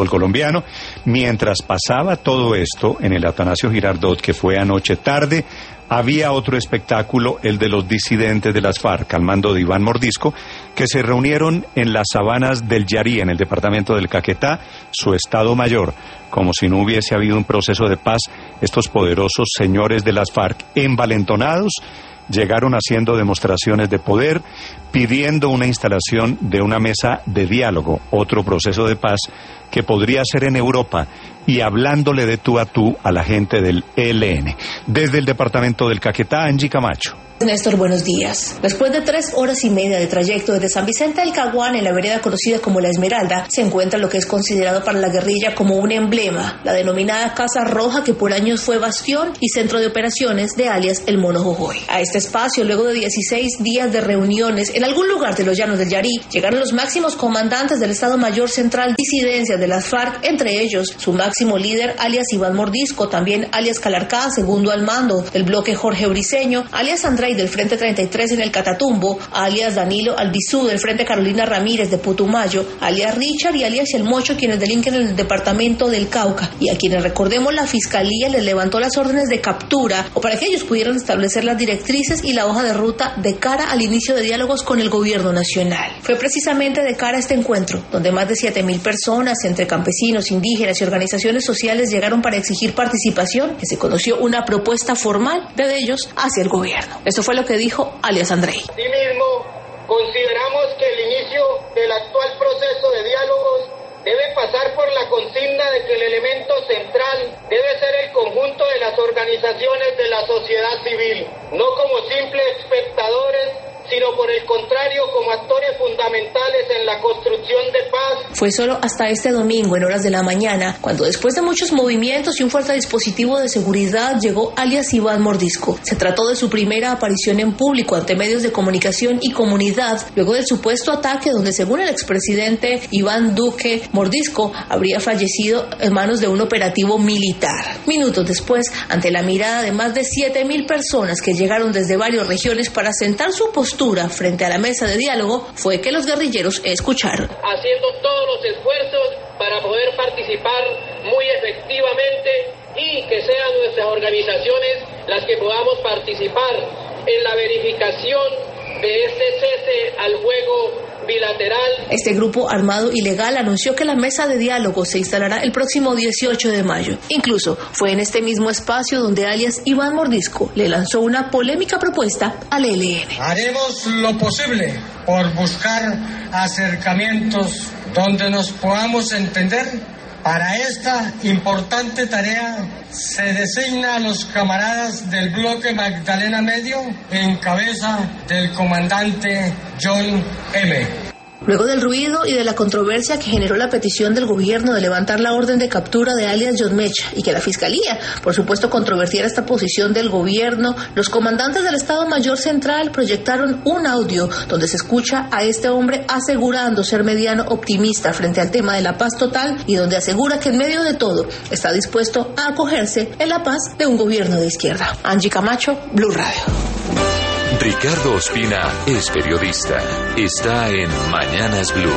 colombiano. Mientras pasaba todo esto en el Atanasio Girardot, que fue anoche tarde, había otro espectáculo, el de los disidentes de las FARC, al mando de Iván Mordisco, que se reunieron en las sabanas del Yarí, en el departamento del Caquetá, su estado mayor. Como si no hubiese habido un proceso de paz, estos poderosos señores de las FARC, envalentonados, llegaron haciendo demostraciones de poder, pidiendo una instalación de una mesa de diálogo, otro proceso de paz que podría ser en Europa, y hablándole de tú a tú a la gente del ELN. Desde el departamento del Caquetá, Angie Camacho. Néstor, buenos días. Después de 3 horas y media de trayecto desde San Vicente del Caguán, en la vereda conocida como La Esmeralda, se encuentra lo que es considerado para la guerrilla como un emblema, la denominada Casa Roja, que por años fue bastión y centro de operaciones de alias El Mono Jojoy. A este espacio, luego de 16 días de reuniones en algún lugar de los llanos del Yarí, llegaron los máximos comandantes del Estado Mayor Central, disidencias de las FARC, entre ellos su máximo líder, alias Iván Mordisco, también alias Calarcá, segundo al mando del bloque Jorge Briceño, alias Andrei del Frente 33 en el Catatumbo, alias Danilo Albizú del Frente Carolina Ramírez de Putumayo, alias Richard y alias El Mocho, quienes delinquen en el departamento del Cauca, y a quienes, recordemos, la Fiscalía les levantó las órdenes de captura o para que ellos pudieran establecer las directrices y la hoja de ruta de cara al inicio de diálogos con el gobierno nacional. Fue precisamente de cara a este encuentro donde más de 7.000 personas, entre campesinos, indígenas y organizaciones sociales, llegaron para exigir participación, que se conoció una propuesta formal de ellos hacia el gobierno. Esto fue lo que dijo alias Andrei. Asimismo, consideramos que el inicio del actual proceso de diálogos debe pasar por la consigna de que el elemento central debe ser el conjunto de las organizaciones de la sociedad civil, no como simples espectadores, sino por el contrario como actores fundamentales en la construcción de paz. Fue solo hasta este domingo, en horas de la mañana, cuando después de muchos movimientos y un fuerte dispositivo de seguridad llegó alias Iván Mordisco. Se trató de su primera aparición en público ante medios de comunicación y comunidad, luego del supuesto ataque donde, según el expresidente Iván Duque, Mordisco habría fallecido en manos de un operativo militar. Minutos después, ante la mirada de más de 7.000 personas que llegaron desde varias regiones para sentar su postura frente a la mesa de diálogo, fue que los guerrilleros escucharon. Haciendo todos los esfuerzos para poder participar muy efectivamente y que sean nuestras organizaciones las que podamos participar en la verificación de este cese al fuego bilateral. Este grupo armado ilegal anunció que la mesa de diálogo se instalará el próximo 18 de mayo. Incluso fue en este mismo espacio donde alias Iván Mordisco le lanzó una polémica propuesta al ELN. Haremos lo posible por buscar acercamientos donde nos podamos entender. Para esta importante tarea se designa a los camaradas del bloque Magdalena Medio en cabeza del comandante John M. Luego del ruido y de la controversia que generó la petición del gobierno de levantar la orden de captura de alias John Mecha y que la Fiscalía, por supuesto, controvertiera esta posición del gobierno, los comandantes del Estado Mayor Central proyectaron un audio donde se escucha a este hombre asegurando ser mediano optimista frente al tema de la paz total y donde asegura que en medio de todo está dispuesto a acogerse en la paz de un gobierno de izquierda. Angie Camacho, Blue Radio. Ricardo Ospina es periodista. Está en Mañanas Blue.